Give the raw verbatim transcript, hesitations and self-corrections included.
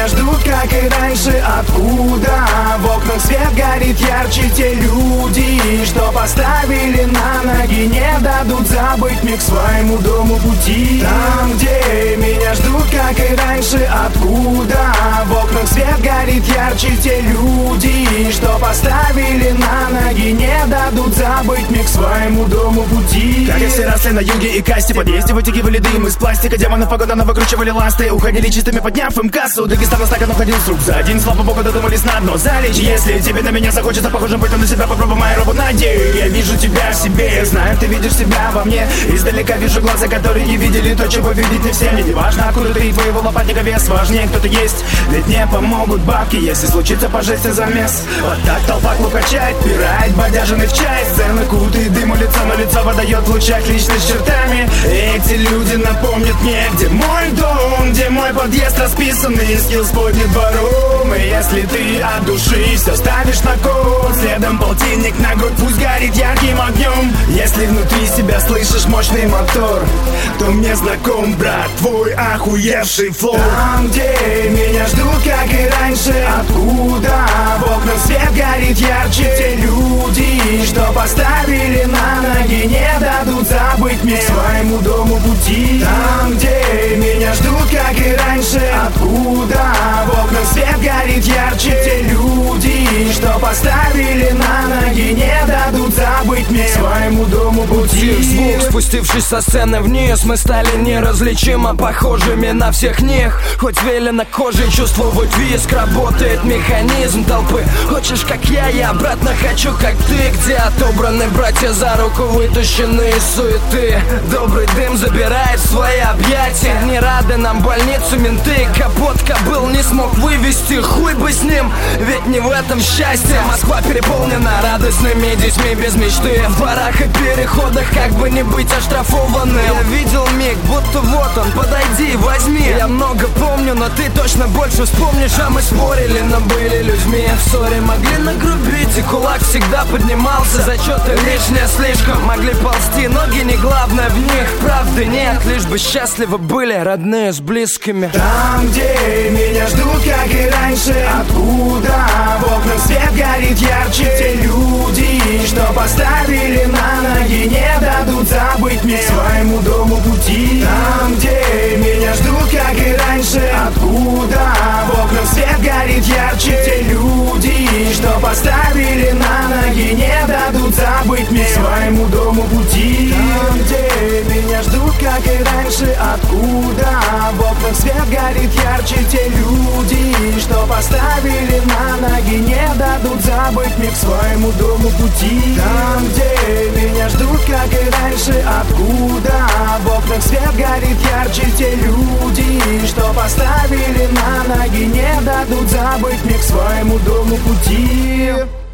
ждут, как и раньше. Откуда? В окнах свет горит ярче. Те люди, что поставили на ноги, не дадут забыть мне к своему дому пути. Там, где меня ждут, как и раньше. Откуда? В окнах свет горит ярче. Те люди, что поставили на ноги, не дадут забыть мне к своему дому пути. Как и все росли на юге и касте, в подъезде вытягивали дым из пластика. Демонов погода, но выкручивали ласты. Уходили чистыми, подняв им кассу. Дагестан на стакан уходил с рук за один. Слава богу, додумались на дно залечь. Если тебе на меня захочется похожим быть, то на себя попробуй мою робу найди. Я вижу тебя в себе, знаю, ты видишь себя во мне. Издалека вижу глаза, которые видели то, чего видеть не все. Мне не важно, откуда ты и твоего лопатника вес. Важнее, кто ты есть, ведь не помогут бабки, если случится пожесть и замес. Вот так толпа клуб качает, пирает, бодяженный в чай. Сцены кутает дыму лицо, но лицо выдает в лучах личность чертами. Эти люди напомнят мне, где мой дом, где мой подъезд расписанный скилл поднят двором. И если ты от души все ставишь на кон, следом полтинник на грудь, пусть горит ярким огнем. Если внутри себя слышишь мощный мотор, то мне знаком, брат, твой охуевший флоу. Там, где меня ждут, как и раньше. Откуда? В окнах свет горит ярче. Те люди, что поставили на ноги, не дадут забыть мне к своему дому пути. Там, где меня ждут, как и раньше. Откуда? В окнах свет горит ярче. Те люди, что поставили на ноги, не дадут забыть мне к своему дому пути. Звук, спустившись со сцены вниз, мы стали неразличимо похожими на всех них. Хоть велено кожей чувствовать виск, работает механизм толпы. Хочешь как я, я обратно хочу как ты. Где отобраны братья за руку, вытащены из суеты. Добрый дым забирает в свои объятия. Не рады нам больницу менты. Капот кобыл не смог вывести, хуй бы с ним, ведь не в этом счастье. Москва переполнена радостными детьми без мечты. В барах и переходах как бы не быть оштрафованным. Я видел миг, будто вот он, подойди, возьми. Я много помню, но ты точно больше вспомнишь. А мы спорили, но были людьми. В ссоре могли нагрубить, и кулак всегда поднимался. Зачеты лишнее слишком, могли ползти, ноги не главное в них. Правды нет, лишь бы счастливы были родные с близкими. Там, где меня ждут, как и раньше. Откуда? В окнах свет горит ярче. Те люди, что поставили на ноги, не дадут забыть мне к своему дому пути. Там, где меня ждут, как и раньше. Откуда? В окнах свет горит ярче. Те люди, что поставили на ноги, не дадут забыть мне к своему дому пути. Там, где меня ждут, как и раньше. Откуда? В окнах свет горит ярче. Те люди, что поставили на ноги, не дадут забыть мне к своему дому пути. Там, где меня ждут, как и раньше. Откуда? В окнах свет горит ярче. Те люди, что поставили на ноги, не дадут забыть мне к своему дому пути.